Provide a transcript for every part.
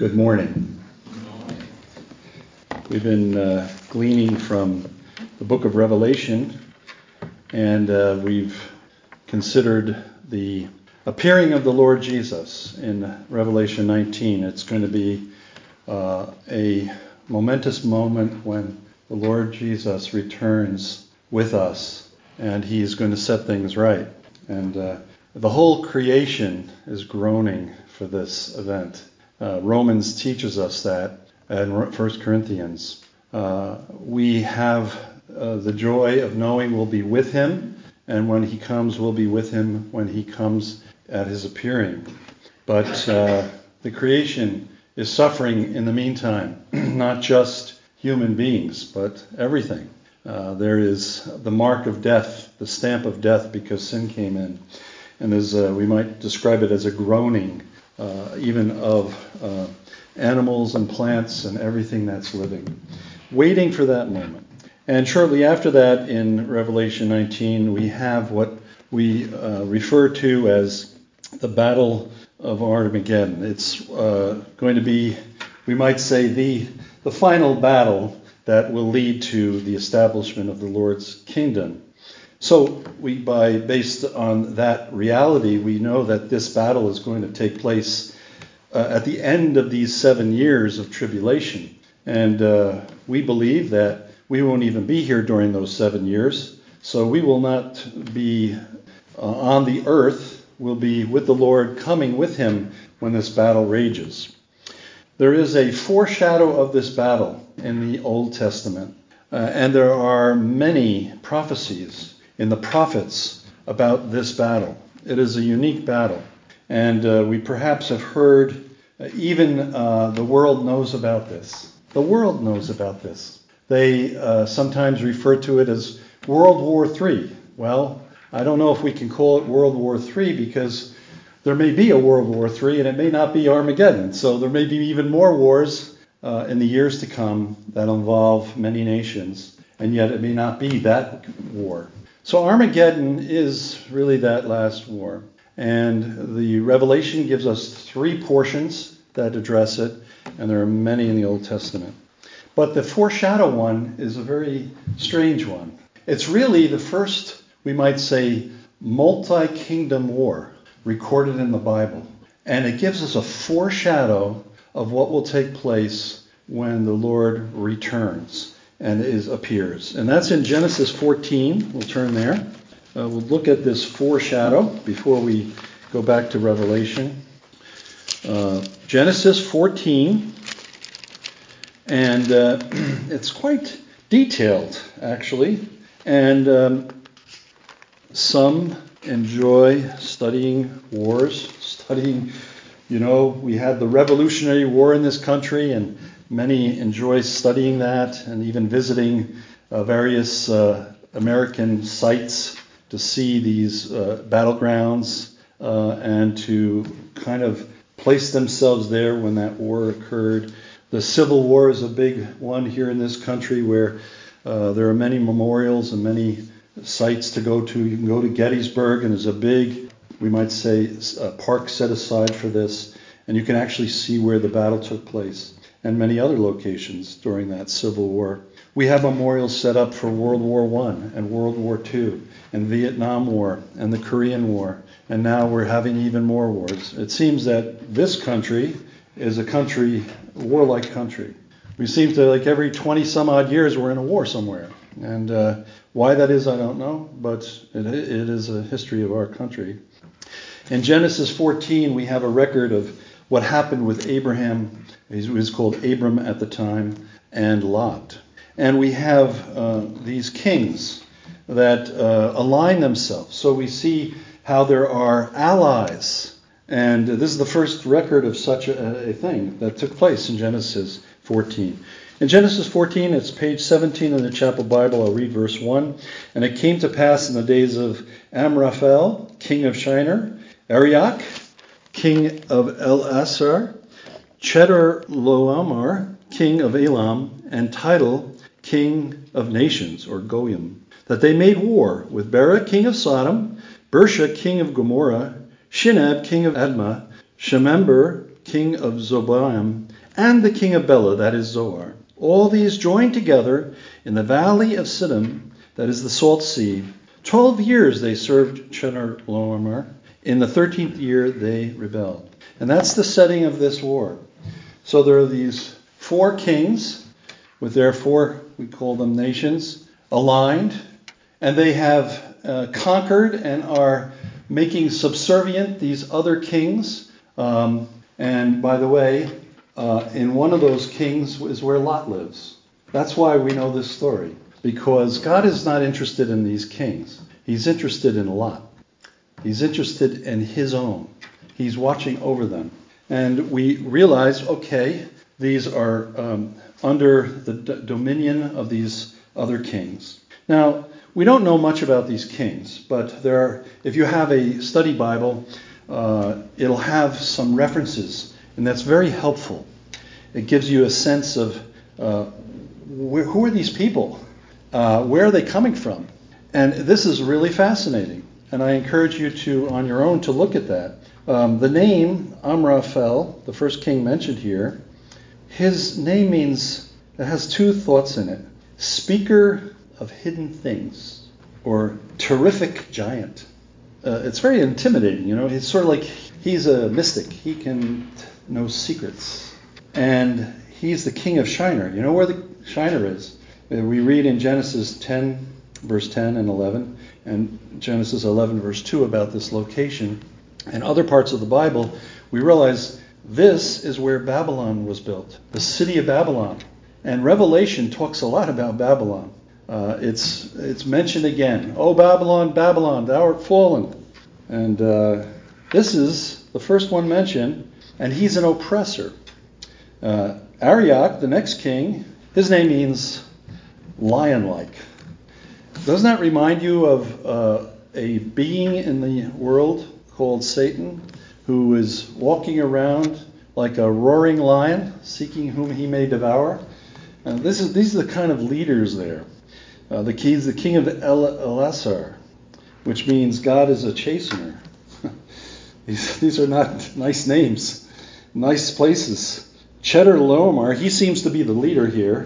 Good morning. We've been gleaning from the book of Revelation, and we've considered the appearing of the Lord Jesus in Revelation 19. It's going to be a momentous moment when the Lord Jesus returns with us, and He's going to set things right. And the whole creation is groaning for this event. Romans teaches us that, and 1 Corinthians. We have the joy of knowing we'll be with Him, and when He comes, we'll be with Him when He comes at His appearing. But the creation is suffering in the meantime, not just human beings, but everything. There is the mark of death, the stamp of death, because sin came in. And there's, we might describe it as a groaning, even of animals and plants and everything that's living, waiting for that moment. And shortly after that, in Revelation 19, we have what we refer to as the Battle of Armageddon. It's going to be, we might say, the final battle that will lead to the establishment of the Lord's kingdom. So based on that reality, we know that this battle is going to take place at the end of these 7 years of tribulation. And we believe that we won't even be here during those 7 years. So we will not be on the earth. We'll be with the Lord, coming with Him when this battle rages. There is a foreshadow of this battle in the Old Testament. And there are many prophecies in the prophets about this battle. It is a unique battle. And we perhaps have heard, even the world knows about this. The world knows about this. They sometimes refer to it as World War III. Well, I don't know if we can call it World War III because there may be a World War III and it may not be Armageddon. So there may be even more wars in the years to come that involve many nations, and yet it may not be that war. So Armageddon is really that last war. And the Revelation gives us 3 portions that address it, and there are many in the Old Testament. But the foreshadow one is a very strange one. It's really the first, we might say, multi-kingdom war recorded in the Bible. And it gives us a foreshadow of what will take place when the Lord returns and appears. And that's in Genesis 14. We'll turn there. We'll look at this foreshadow before we go back to Revelation. Genesis 14. And it's quite detailed, actually. And some enjoy studying wars, we had the Revolutionary War in this country, and many enjoy studying that and even visiting various American sites to see these battlegrounds and to kind of place themselves there when that war occurred. The Civil War is a big one here in this country where there are many memorials and many sites to go to. You can go to Gettysburg, and there's a big, we might say, park set aside for this, and you can actually see where the battle took place, and many other locations during that Civil War. We have memorials set up for World War I and World War II and Vietnam War and the Korean War, and now we're having even more wars. It seems that this country is a warlike country. We seem to, like every 20 some odd years, we're in a war somewhere. And why that is, I don't know, but it is a history of our country. In Genesis 14, we have a record of what happened with Abraham. He was called Abram at the time, and Lot. And we have these kings that align themselves. So we see how there are allies. And this is the first record of such a thing that took place in Genesis 14. In Genesis 14, it's page 17 in the Chapel Bible. I'll read verse 1. And it came to pass in the days of Amraphel, king of Shinar, Arioch, king of Elasar, Chedorlaomer, king of Elam, and Tidal, king of nations, or Goyim, that they made war with Bera, king of Sodom, Bersha, king of Gomorrah, Shinab, king of Admah, Shemember, king of Zeboim, and the king of Bela, that is Zoar. All these joined together in the valley of Siddim, that is the Salt Sea. 12 years they served Chedorlaomer. In the 13th year they rebelled. And that's the setting of this war. So there are these 4 kings with their 4, we call them nations, aligned, and they have conquered and are making subservient these other kings. And by the way, in one of those kings is where Lot lives. That's why we know this story. Because God is not interested in these kings. He's interested in Lot. He's interested in his own. He's watching over them. And we realize, okay, these are under the dominion of these other kings. Now, we don't know much about these kings, but if you have a study Bible, it'll have some references, and that's very helpful. It gives you a sense of who are these people? Where are they coming from? And this is really fascinating, and I encourage you to, on your own, to look at that. The name Amraphel, the first king mentioned here, his name it has 2 thoughts in it. Speaker of hidden things, or terrific giant. It's very intimidating, It's sort of like he's a mystic. He can know secrets. And he's the king of Shinar. You know where the Shinar is? We read in Genesis 10, verse 10 and 11, and Genesis 11, verse 2 about this location. And other parts of the Bible, we realize this is where Babylon was built, the city of Babylon. And Revelation talks a lot about Babylon. It's mentioned again. Oh, Babylon, Babylon, thou art fallen. And this is the first one mentioned, and he's an oppressor. Arioch, the next king, his name means lion-like. Doesn't that remind you of a being in the world called Satan, who is walking around like a roaring lion, seeking whom he may devour? These are the kind of leaders there. He's the king of Elasar, which means God is a chastener. These are not nice names, nice places. Chedorlaomer, he seems to be the leader here.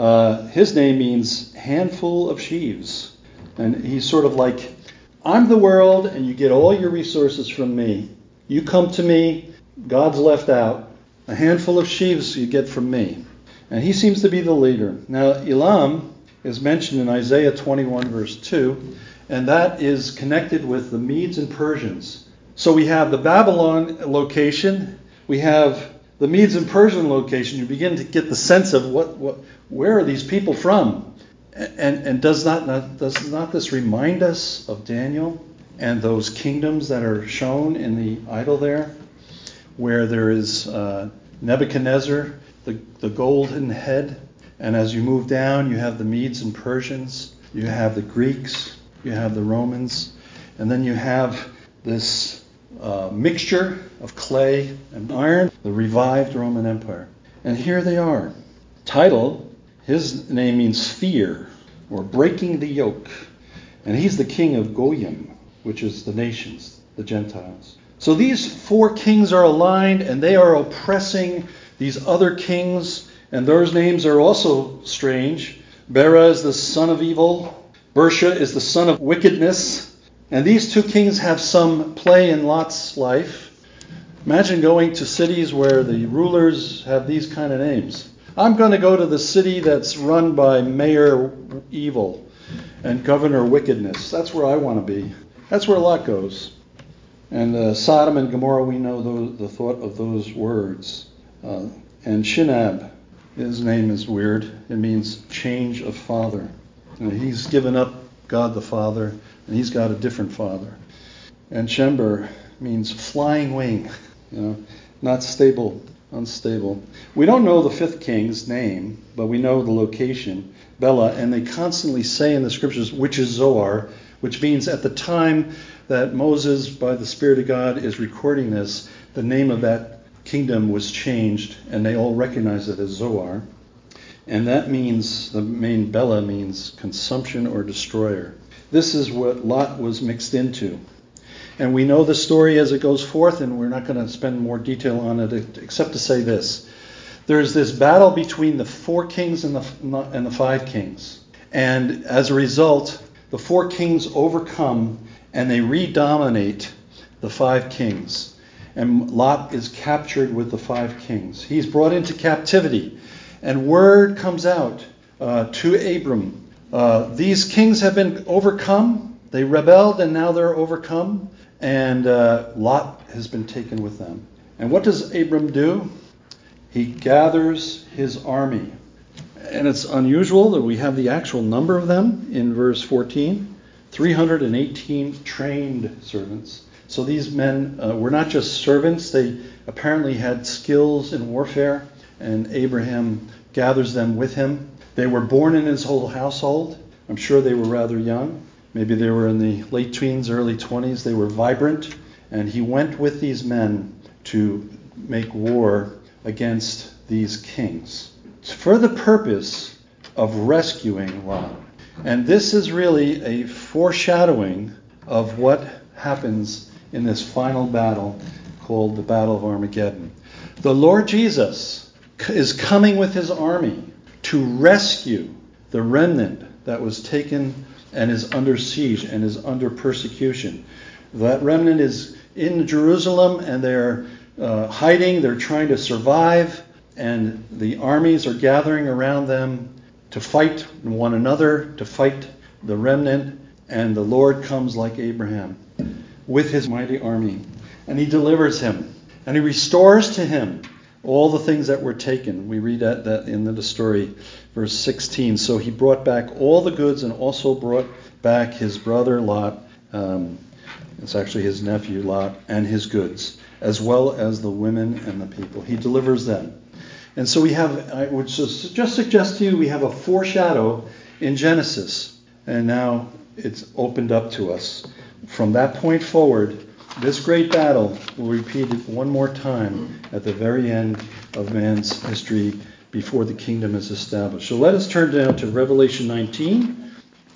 His name means handful of sheaves. And he's sort of like, I'm the world and you get all your resources from me. You come to me, God's left out. A handful of sheaves you get from me. And he seems to be the leader. Now, Elam is mentioned in Isaiah 21, verse 2, and that is connected with the Medes and Persians. So we have the Babylon location, we have the Medes and Persian location. You begin to get the sense of where are these people from? And does not this remind us of Daniel and those kingdoms that are shown in the idol there, where there is Nebuchadnezzar, the golden head, and as you move down, you have the Medes and Persians, you have the Greeks, you have the Romans, and then you have this mixture of clay and iron, the revived Roman Empire. And here they are. Title, his name means fear, or breaking the yoke. And he's the king of Goyim, which is the nations, the Gentiles. So these 4 kings are aligned, and they are oppressing these other kings, and those names are also strange. Bera is the son of evil. Bersha is the son of wickedness. And these 2 kings have some play in Lot's life. Imagine going to cities where the rulers have these kind of names. I'm going to go to the city that's run by Mayor Evil and Governor Wickedness. That's where I want to be. That's where Lot goes. And Sodom and Gomorrah, we know the thought of those words. And Shinab, his name is weird. It means change of father. And he's given up God the Father, and he's got a different father. And Shember means flying wing, not stable, unstable. We don't know the 5th king's name, but we know the location, Bela, and they constantly say in the scriptures, which is Zoar, which means at the time that Moses, by the Spirit of God, is recording this, the name of that kingdom was changed, and they all recognize it as Zoar. And that means, the main Bela means consumption or destroyer. This is what Lot was mixed into. And we know the story as it goes forth, and we're not going to spend more detail on it except to say this. There's this battle between the 4 kings and the 5 kings. And as a result, the 4 kings overcome and they redominate the 5 kings. And Lot is captured with the 5 kings. He's brought into captivity. And word comes out to Abram. These kings have been overcome. They rebelled and now they're overcome. And Lot has been taken with them. And what does Abram do? He gathers his army. And it's unusual that we have the actual number of them in verse 14. 318 trained servants. So these men were not just servants. They apparently had skills in warfare. And Abraham gathers them with him. They were born in his whole household. I'm sure they were rather young. Maybe they were in the late teens, early 20s. They were vibrant. And he went with these men to make war against these kings for the purpose of rescuing Lot. And this is really a foreshadowing of what happens in this final battle called the Battle of Armageddon. The Lord Jesus is coming with his army to rescue the remnant that was taken and is under siege and is under persecution. That remnant is in Jerusalem and they're hiding, they're trying to survive, and the armies are gathering around them to fight one another, to fight the remnant, and the Lord comes like Abraham with his mighty army, and he delivers him, and he restores to him all the things that were taken. We read that in the story, verse 16. So he brought back all the goods and also brought back his brother Lot, it's actually his nephew Lot, and his goods, as well as the women and the people. He delivers them. And so we have, I would just suggest to you, we have a foreshadow in Genesis. And now it's opened up to us. From that point forward, this great battle will repeat it one more time at the very end of man's history before the kingdom is established. So let us turn down to Revelation 19.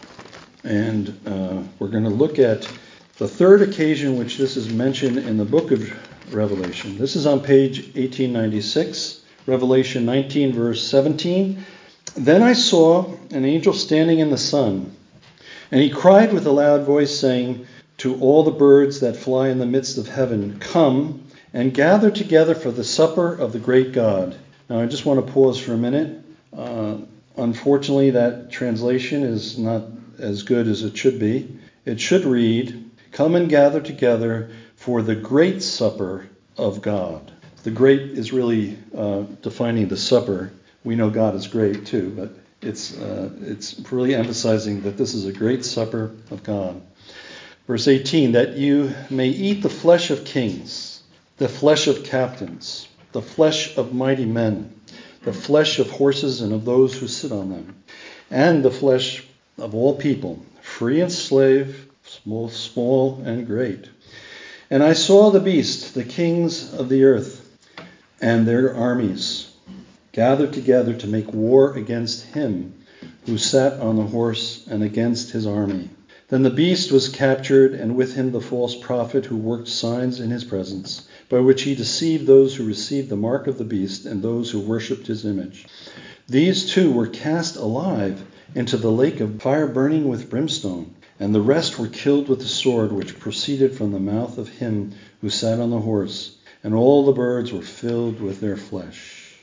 And we're going to look at the third occasion which this is mentioned in the book of Revelation. This is on page 1896, Revelation 19, verse 17. Then I saw an angel standing in the sun, and he cried with a loud voice, saying to all the birds that fly in the midst of heaven, come and gather together for the supper of the great God. Now I just want to pause for a minute. Unfortunately, that translation is not as good as it should be. It should read, come and gather together for the great supper of God. The great is really defining the supper. We know God is great too, but it's really emphasizing that this is a great supper of God. Verse 18, that you may eat the flesh of kings, the flesh of captains, the flesh of mighty men, the flesh of horses and of those who sit on them, and the flesh of all people, free and slave, small and great. And I saw the beast, the kings of the earth, and their armies gathered together to make war against him who sat on the horse and against his army. Then the beast was captured, and with him the false prophet who worked signs in his presence, by which he deceived those who received the mark of the beast and those who worshipped his image. These two were cast alive into the lake of fire burning with brimstone, and the rest were killed with the sword which proceeded from the mouth of him who sat on the horse, and all the birds were filled with their flesh.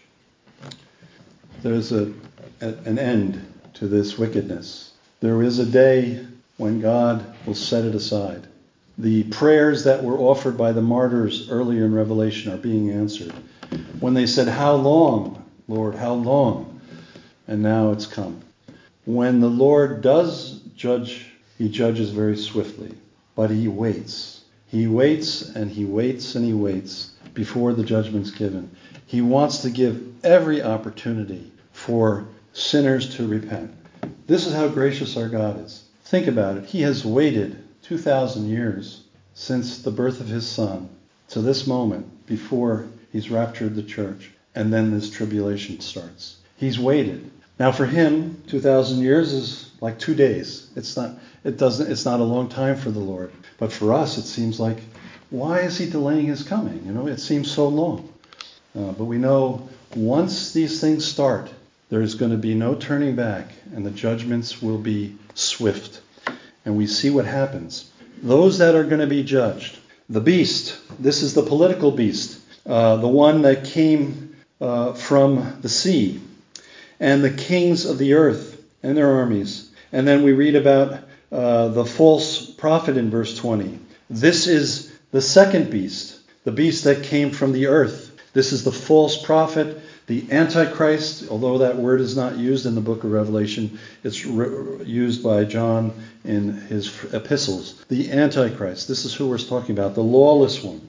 There's an end to this wickedness. There is a day when God will set it aside. The prayers that were offered by the martyrs earlier in Revelation are being answered. When they said, how long, Lord, how long? And now it's come. When the Lord does judge, he judges very swiftly, but he waits. He waits and he waits and he waits before the judgment's given. He wants to give every opportunity for sinners to repent. This is how gracious our God is. Think about it. He has waited 2,000 years since the birth of his son to this moment before he's raptured the church, and then this tribulation starts. He's waited. Now for him, 2,000 years is like 2 days. It's not a long time for the Lord. But for us, it seems like, why is he delaying his coming? It seems so long. But we know once these things start, there's going to be no turning back, and the judgments will be swift. And we see what happens. Those that are going to be judged. The beast, this is the political beast, the one that came from the sea, and the kings of the earth and their armies. And then we read about the false prophet in verse 20. This is the second beast, the beast that came from the earth. This is the false prophet, the Antichrist, although that word is not used in the book of Revelation. It's used by John in his epistles. The Antichrist, this is who we're talking about, the lawless one.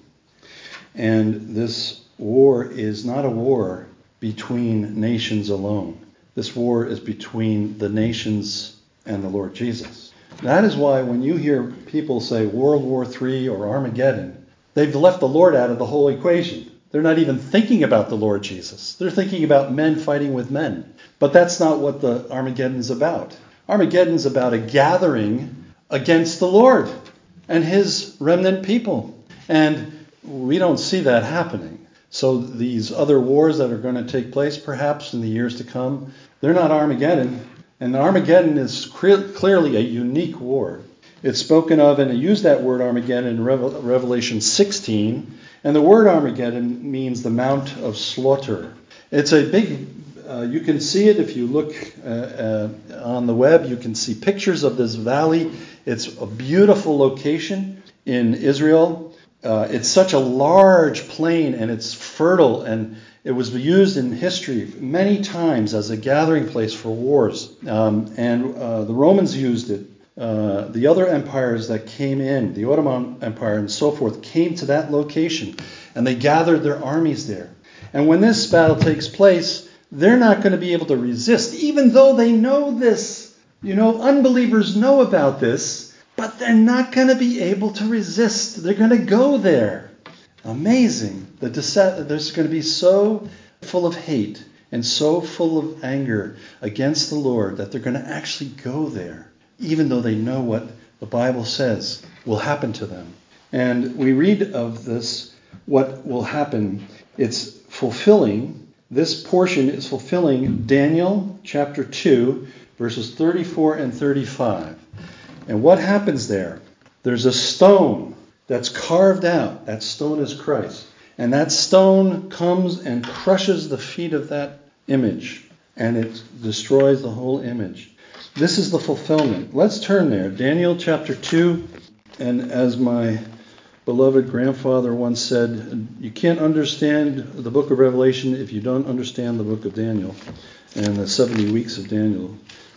And this war is not a war between nations alone. This war is between the nations and the Lord Jesus. That is why when you hear people say World War III or Armageddon, they've left the Lord out of the whole equation. They're not even thinking about the Lord Jesus. They're thinking about men fighting with men. But that's not what the Armageddon's about. Armageddon's about a gathering against the Lord and his remnant people. And we don't see that happening. So these other wars that are going to take place perhaps in the years to come, they're not Armageddon. And Armageddon is clearly a unique war. It's spoken of, and I use that word Armageddon in Revelation 16. And the word Armageddon means the Mount of Slaughter. It's a big, you can see it if you look on the web. You can see pictures of this valley. It's a beautiful location in Israel. It's such a large plain, and it's fertile, and it was used in history many times as a gathering place for wars. And the Romans used it. The other empires that came in, the Ottoman Empire and so forth, came to that location, and they gathered their armies there. And when this battle takes place, they're not going to be able to resist, even though they know this. Unbelievers know about this, but they're not going to be able to resist. They're going to go there. Amazing. There's going to be so full of hate and so full of anger against the Lord that they're going to actually go there, even though they know what the Bible says will happen to them. And we read of this, what will happen. It's fulfilling, this portion is fulfilling Daniel chapter 2, verses 34 and 35. And what happens there? There's a stone that's carved out. That stone is Christ. And that stone comes and crushes the feet of that image. And it destroys the whole image. This is the fulfillment. Let's turn there. Daniel chapter 2. And as my beloved grandfather once said, you can't understand the book of Revelation if you don't understand the book of Daniel and the 70 weeks of Daniel.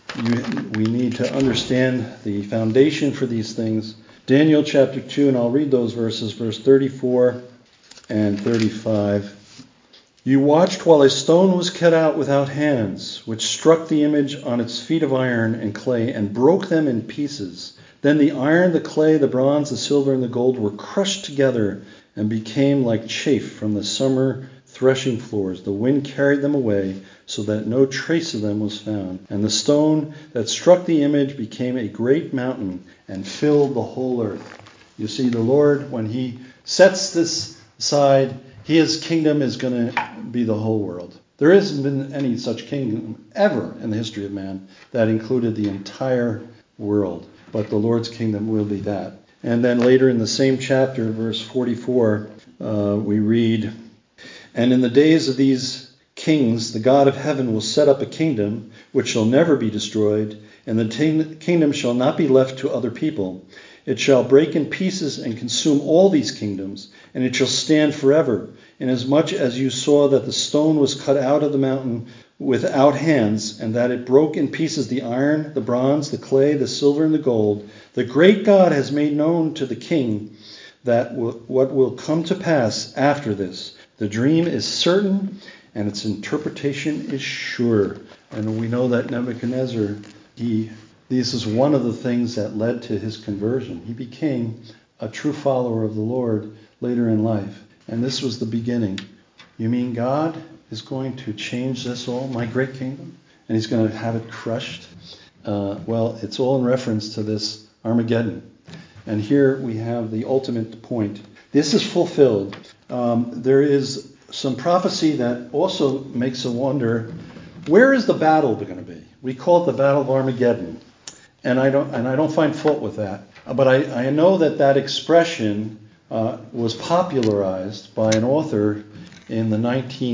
We need to understand the foundation for these things. Daniel chapter 2, and I'll read those verses, verse 34 and 35. You watched while a stone was cut out without hands, which struck the image on its feet of iron and clay and broke them in pieces. Then the iron, the clay, the bronze, the silver, and the gold were crushed together and became like chaff from the summer threshing floors. The wind carried them away so that no trace of them was found. And the stone that struck the image became a great mountain and filled the whole earth. You see, the Lord, when he sets this aside, his kingdom is going to be the whole world. There hasn't been any such kingdom ever in the history of man that included the entire world. But the Lord's kingdom will be that. And then later in the same chapter, verse 44, we read, and in the days of these kings, the God of heaven will set up a kingdom which shall never be destroyed, and the kingdom shall not be left to other people. It shall break in pieces and consume all these kingdoms, and it shall stand forever. Inasmuch as you saw that the stone was cut out of the mountain without hands, and that it broke in pieces the iron, the bronze, the clay, the silver, and the gold, the great God has made known to the king that what will come to pass after this. The dream is certain, and its interpretation is sure. And we know that Nebuchadnezzar, this is one of the things that led to his conversion. He became a true follower of the Lord later in life. And this was the beginning. You mean God is going to change this all, my great kingdom, and he's going to have it crushed. Well, it's all in reference to this Armageddon. And here we have the ultimate point. This is fulfilled. There is some prophecy that also makes a wonder, where is the battle going to be? We call it the Battle of Armageddon. And I don't find fault with that. But I know that expression was popularized by an author in the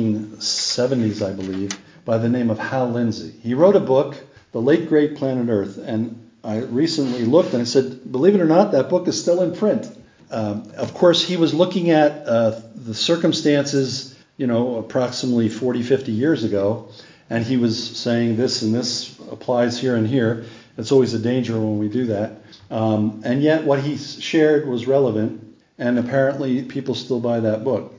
1970s, I believe, by the name of Hal Lindsey. He wrote a book, The Late Great Planet Earth, and I recently looked and I said, believe it or not, that book is still in print. Of course, he was looking at the circumstances, approximately 40, 50 years ago, and he was saying this and this applies here and here. It's always a danger when we do that. And yet what he shared was relevant, and apparently people still buy that book.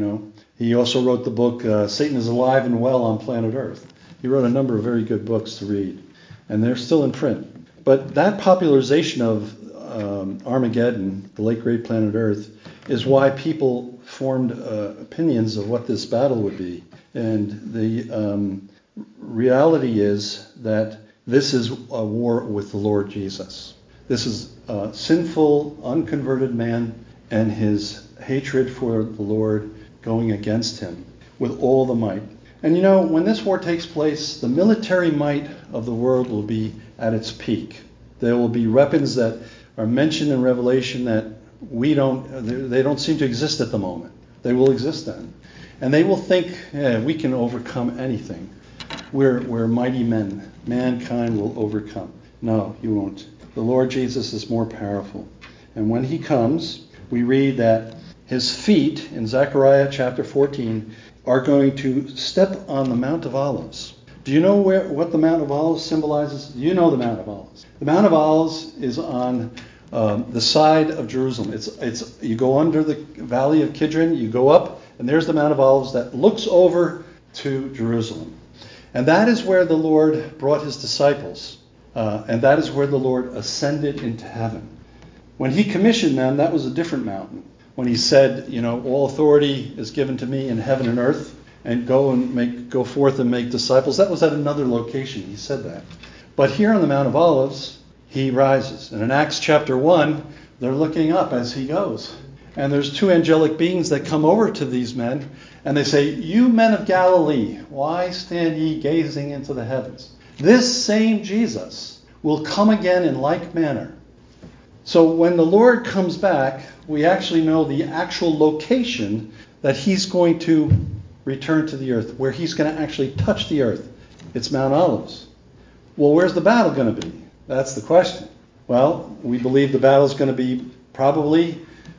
He also wrote the book, Satan is Alive and Well on Planet Earth. He wrote a number of very good books to read, and they're still in print. But that popularization of Armageddon, the late great planet Earth, is why people formed opinions of what this battle would be. And the reality is that this is a war with the Lord Jesus. This is a sinful, unconverted man and his hatred for the Lord going against him with all the might. And when this war takes place, the military might of the world will be at its peak. There will be weapons that are mentioned in Revelation that they don't seem to exist at the moment. They will exist then. And they will think, we can overcome anything. We're mighty men. Mankind will overcome. No, you won't. The Lord Jesus is more powerful. And when he comes, we read that his feet, in Zechariah chapter 14, are going to step on the Mount of Olives. Do you know what the Mount of Olives symbolizes? You know the Mount of Olives. The Mount of Olives is on the side of Jerusalem. It's you go under the valley of Kidron, you go up, and there's the Mount of Olives that looks over to Jerusalem. And that is where the Lord brought his disciples. And that is where the Lord ascended into heaven. When he commissioned them, that was a different mountain. When he said, all authority is given to me in heaven and earth, and go forth and make disciples, that was at another location. He said that. But here on the Mount of Olives, he rises. And in Acts chapter 1, they're looking up as he goes. And there's two angelic beings that come over to these men, and they say, you men of Galilee, why stand ye gazing into the heavens? This same Jesus will come again in like manner. So when the Lord comes back, we actually know the actual location that he's going to return to the earth, where he's going to actually touch the earth. It's Mount Olives. Well, where's the battle going to be? That's the question. Well, we believe the battle is going to be probably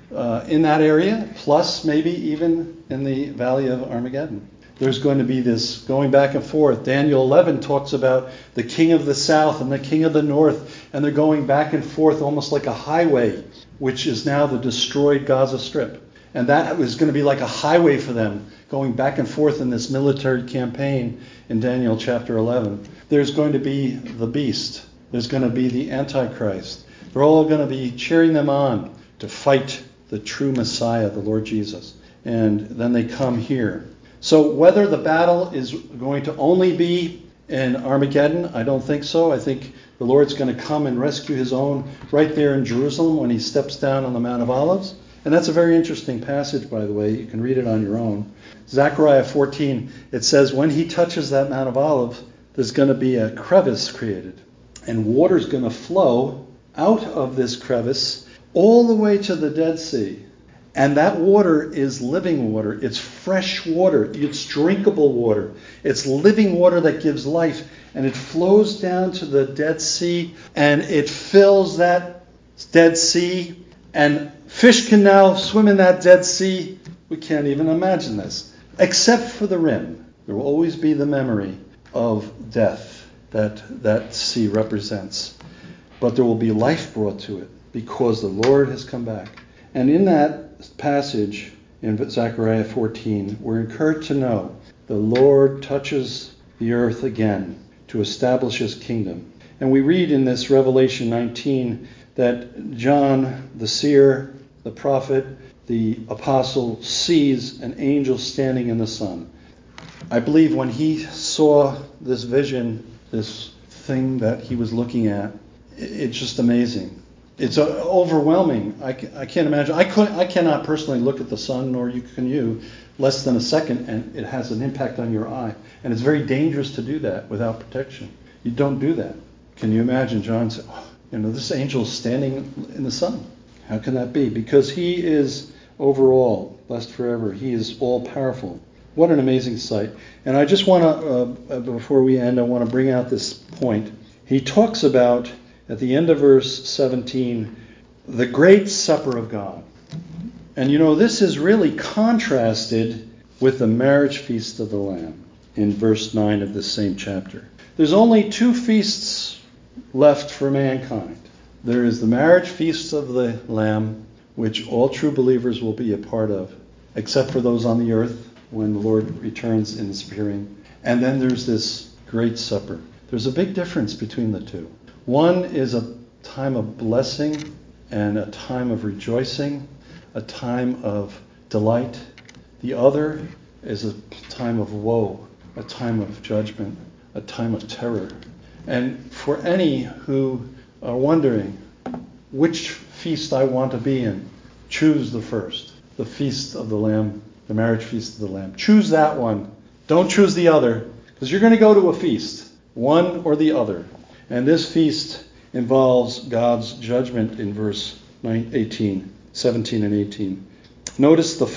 in that area, plus maybe even in the Valley of Armageddon. There's going to be this going back and forth. Daniel 11 talks about the king of the south and the king of the north, and they're going back and forth almost like a highway, which is now the destroyed Gaza Strip. And that is going to be like a highway for them, going back and forth in this military campaign in Daniel chapter 11. There's going to be the beast. There's going to be the Antichrist. They're all going to be cheering them on to fight the true Messiah, the Lord Jesus. And then they come here. So whether the battle is going to only be in Armageddon, I don't think so. I think the Lord's going to come and rescue his own right there in Jerusalem when he steps down on the Mount of Olives. And that's a very interesting passage, by the way. You can read it on your own. Zechariah 14, it says, when he touches that Mount of Olives, there's going to be a crevice created. And water's going to flow out of this crevice all the way to the Dead Sea. And that water is living water. It's fresh water. It's drinkable water. It's living water that gives life. And it flows down to the Dead Sea, and it fills that Dead Sea. And fish can now swim in that Dead Sea. We can't even imagine this. Except for the rim. There will always be the memory of death that sea represents. But there will be life brought to it because the Lord has come back. And in that passage in Zechariah 14, we're encouraged to know the Lord touches the earth again to establish his kingdom. And we read in this Revelation 19 that John, the seer, the prophet, the apostle, sees an angel standing in the sun. I believe when he saw this vision, this thing that he was looking at, it's just amazing. It's overwhelming. I can't imagine. I cannot personally look at the sun, nor can you, less than a second, and it has an impact on your eye. And it's very dangerous to do that without protection. You don't do that. Can you imagine John said, this angel is standing in the sun? How can that be? Because he is overall, blessed forever. He is all powerful. What an amazing sight. And I just want to, before we end, I want to bring out this point. He talks about, at the end of verse 17, the great supper of God. And this is really contrasted with the marriage feast of the Lamb in verse 9 of this same chapter. There's only two feasts left for mankind. There is the marriage feast of the Lamb, which all true believers will be a part of, except for those on the earth when the Lord returns in his appearing. And then there's this great supper. There's a big difference between the two. One is a time of blessing and a time of rejoicing, a time of delight. The other is a time of woe, a time of judgment, a time of terror. And for any who are wondering which feast I want to be in, choose the first, the feast of the Lamb, the marriage feast of the Lamb. Choose that one. Don't choose the other, because you're going to go to a feast, one or the other. And this feast involves God's judgment in verse 17 and 18. Notice the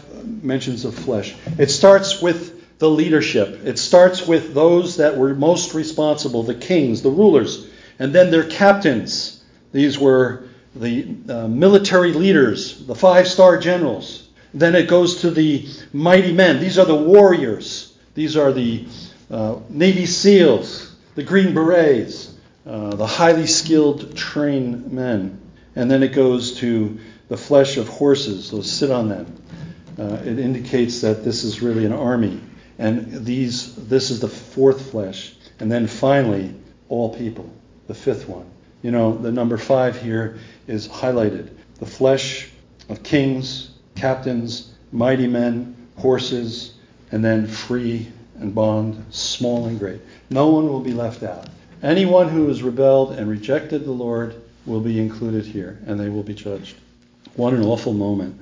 5 mentions of flesh. It starts with the leadership. It starts with those that were most responsible, the kings, the rulers, and then their captains. These were the military leaders, the 5-star generals. Then it goes to the mighty men. These are the warriors. These are the Navy SEALs, the Green Berets, the highly skilled trained men. And then it goes to the flesh of horses, those sit on them. It indicates that this is really an army. And this is the 4th flesh. And then finally, all people, the 5th one. The number 5 here is highlighted. The flesh of kings, captains, mighty men, horses, and then free and bond, small and great. No one will be left out. Anyone who has rebelled and rejected the Lord will be included here, and they will be judged. What an awful moment.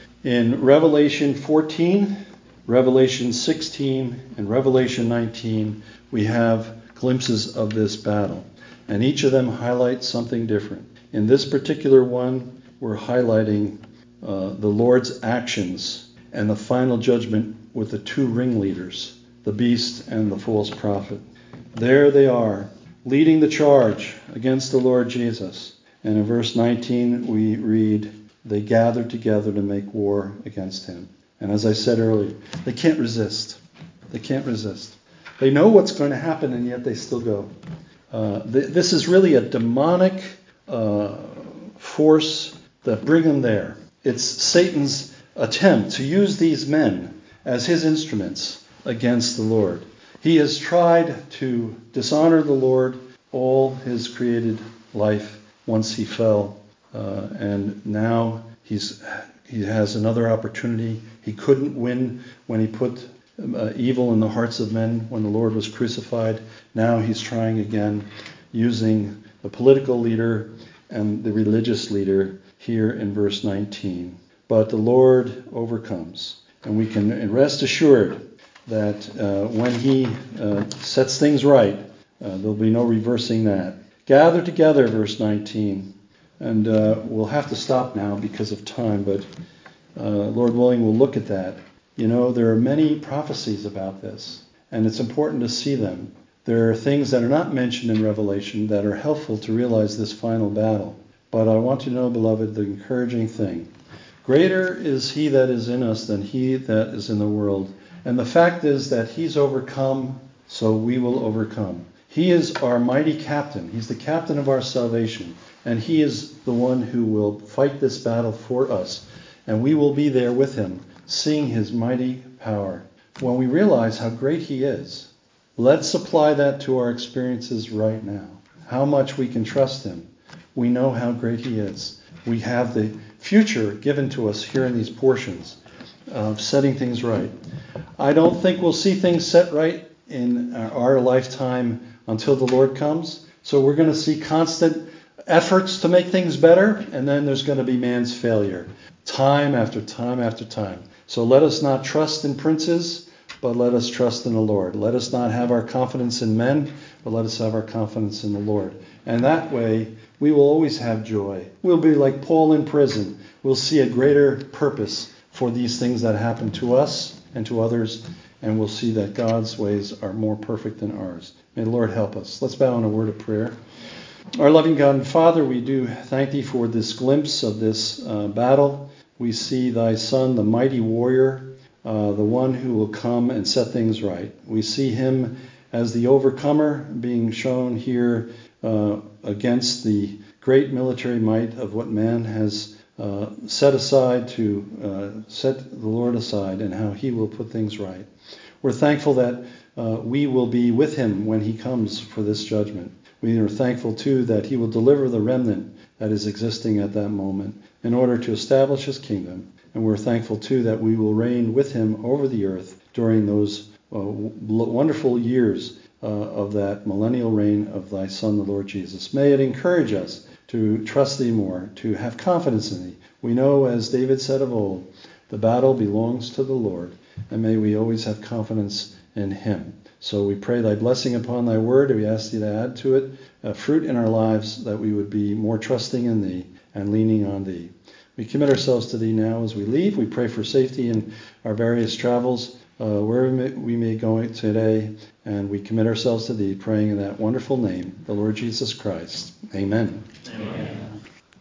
In Revelation 14, Revelation 16, and Revelation 19, we have glimpses of this battle. And each of them highlights something different. In this particular one, we're highlighting the Lord's actions and the final judgment with the 2 ringleaders, the beast and the false prophet. There they are, leading the charge against the Lord Jesus. And in verse 19, we read, they gathered together to make war against him. And as I said earlier, they can't resist. They can't resist. They know what's going to happen, and yet they still go. This is really a demonic force that bring them there. It's Satan's attempt to use these men as his instruments against the Lord. He has tried to dishonor the Lord all his created life once he fell. And now he has another opportunity. He couldn't win when he put evil in the hearts of men when the Lord was crucified. Now he's trying again using the political leader and the religious leader here in verse 19. But the Lord overcomes. And we can rest assured that when he sets things right, there'll be no reversing that. Gather together, verse 19. And we'll have to stop now because of time, but Lord willing, we'll look at that. There are many prophecies about this, and it's important to see them. There are things that are not mentioned in Revelation that are helpful to realize this final battle. But I want you to know, beloved, the encouraging thing. Greater is he that is in us than he that is in the world. And the fact is that he's overcome, so we will overcome. He is our mighty captain. He's the captain of our salvation. And he is the one who will fight this battle for us. And we will be there with him, seeing his mighty power. When we realize how great he is, let's apply that to our experiences right now. How much we can trust him. We know how great he is. We have the future given to us here in these portions. of setting things right. I don't think we'll see things set right in our lifetime until the Lord comes. So we're going to see constant efforts to make things better, and then there's going to be man's failure, time after time after time. So let us not trust in princes, but let us trust in the Lord. Let us not have our confidence in men, but let us have our confidence in the Lord. And that way, we will always have joy. We'll be like Paul in prison. We'll see a greater purpose for these things that happen to us and to others, and we'll see that God's ways are more perfect than ours. May the Lord help us. Let's bow in a word of prayer. Our loving God and Father, we do thank Thee for this glimpse of this battle. We see Thy Son, the mighty warrior, the one who will come and set things right. We see Him as the overcomer being shown here against the great military might of what man has set aside to set the Lord aside, and how He will put things right. We're thankful that we will be with Him when He comes for this judgment. We are thankful, too, that He will deliver the remnant that is existing at that moment in order to establish His kingdom. And we're thankful, too, that we will reign with Him over the earth during those wonderful years of that millennial reign of Thy Son, the Lord Jesus. May it encourage us to trust Thee more, to have confidence in Thee. We know, as David said of old, the battle belongs to the Lord, and may we always have confidence in Him. So we pray Thy blessing upon Thy word, and we ask Thee to add to it fruit in our lives, that we would be more trusting in Thee and leaning on Thee. We commit ourselves to Thee now as we leave. We pray for safety in our various travels, wherever we may go today, and we commit ourselves to Thee, praying in that wonderful name, the Lord Jesus Christ. Amen. Amen.